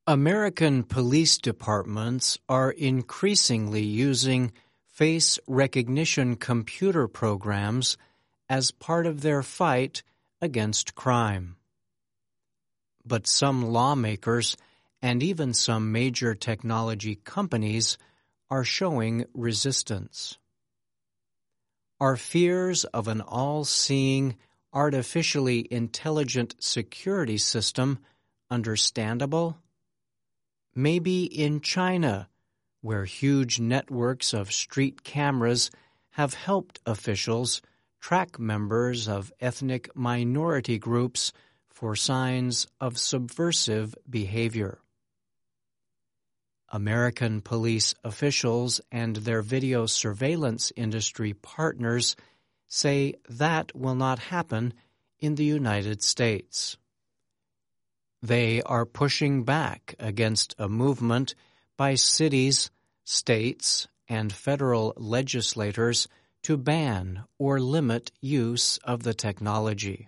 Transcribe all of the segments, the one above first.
American police departments are increasingly using face recognition computer programs as part of their fight against crime. But some lawmakers and even some major technology companies are showing resistance. Are fears of an all-seeing, artificially intelligent security system understandable? Maybe in China, where huge networks of street cameras have helped officials track members of ethnic minority groups for signs of subversive behavior. American police officials and their video surveillance industry partners say that will not happen in the United States. They are pushing back against a movement by cities, states, and federal legislators to ban or limit use of the technology.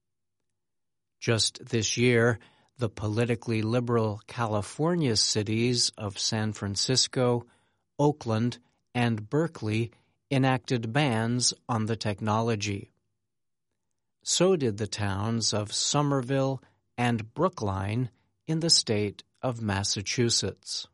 Just this year, the politically liberal California cities of San Francisco, Oakland, and Berkeley enacted bans on the technology. So did the towns of Somerville and Brookline in the state of Massachusetts.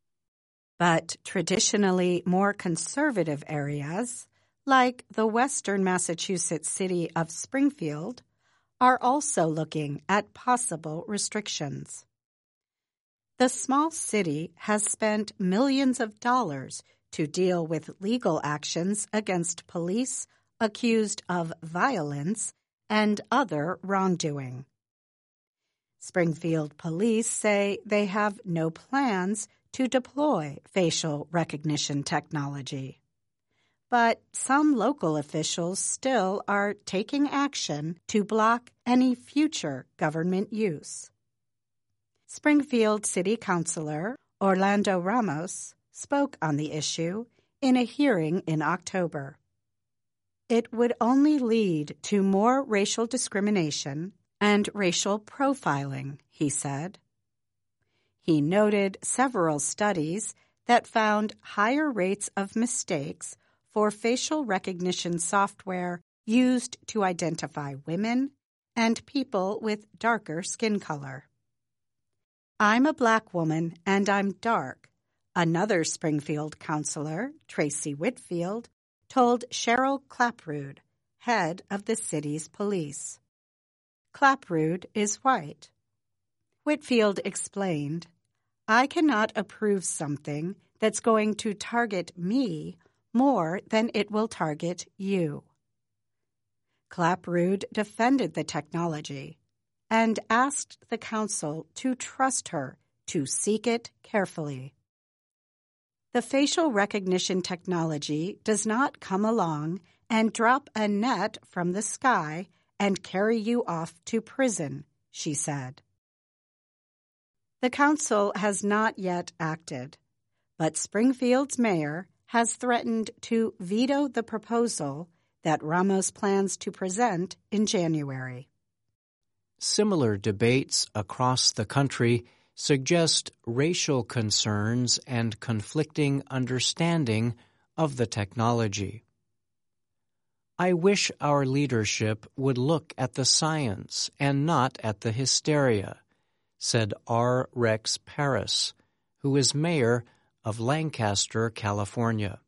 But traditionally more conservative areas, like the western Massachusetts city of Springfield, are also looking at possible restrictions. The small city has spent millions of dollars to deal with legal actions against police accused of violence and other wrongdoing. Springfield police say they have no plans to deploy facial recognition technology. But some local officials still are taking action to block any future government use. Springfield City Councilor Orlando Ramos spoke on the issue in a hearing in October. It would only lead to more racial discrimination and racial profiling, he said. He noted several studies that found higher rates of mistakes for facial recognition software used to identify women and people with darker skin color. I'm a black woman and I'm dark, another Springfield councilor, Tracy Whitfield, told Cheryl Clapprood, head of the city's police. Clapprood is white. Whitfield explained, I cannot approve something that's going to target me more than it will target you. Clapprood defended the technology and asked the council to trust her to seek it carefully. The facial recognition technology does not come along and drop a net from the sky and carry you off to prison, she said. The council has not yet acted, but Springfield's mayor has threatened to veto the proposal that Ramos plans to present in January. Similar debates across the country suggest racial concerns and conflicting understanding of the technology. I wish our leadership would look at the science and not at the hysteria, said R. Rex Paris, who is mayor of Lancaster, California.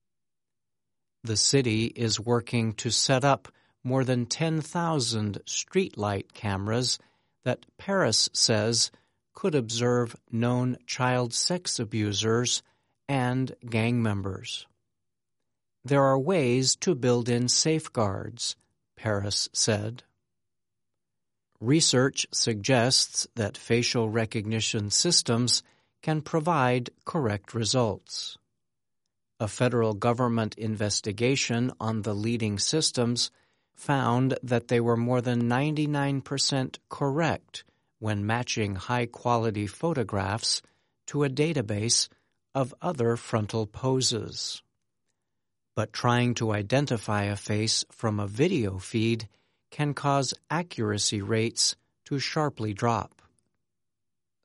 The city is working to set up more than 10,000 streetlight cameras that Paris says could observe known child sex abusers and gang members. There are ways to build in safeguards, Paris said. Research suggests that facial recognition systems can provide correct results. A federal government investigation on the leading systems found that they were more than 99% correct when matching high-quality photographs to a database of other frontal poses. But trying to identify a face from a video feed can cause accuracy rates to sharply drop.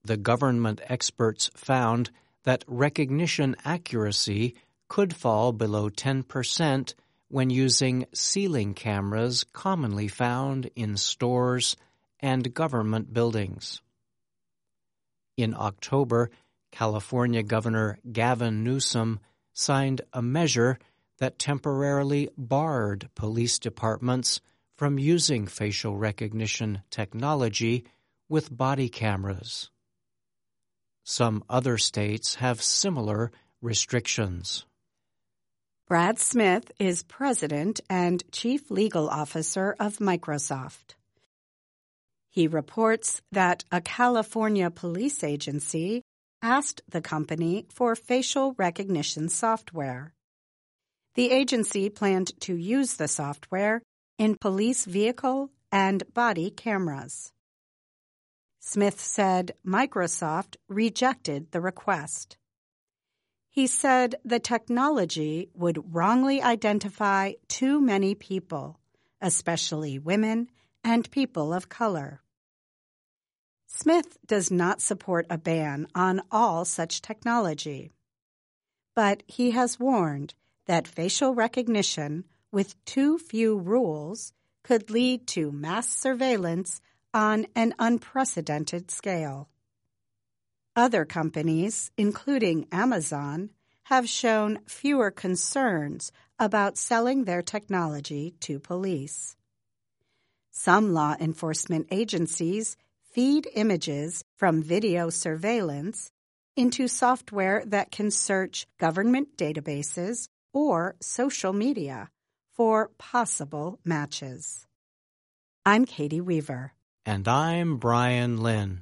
the government experts found that recognition accuracy could fall below 10% when using ceiling cameras commonly found in stores and government buildings. In October, California Governor Gavin Newsom signed a measure that temporarily barred police departments from using facial recognition technology with body cameras. Some other states have similar restrictions. Brad Smith is president and chief legal officer of Microsoft. He reports that a California police agency asked the company for facial recognition software. The agency planned to use the software in police vehicle and body cameras. Smith said Microsoft rejected the request. He said the technology would wrongly identify too many people, especially women and people of color. Smith does not support a ban on all such technology, but he has warned that facial recognition with too few rules could lead to mass surveillance on an unprecedented scale. Other companies, including Amazon, have shown fewer concerns about selling their technology to police. Some law enforcement agencies feed images from video surveillance into software that can search government databases or social media for possible matches. I'm Katie Weaver. And I'm Brian Lynn.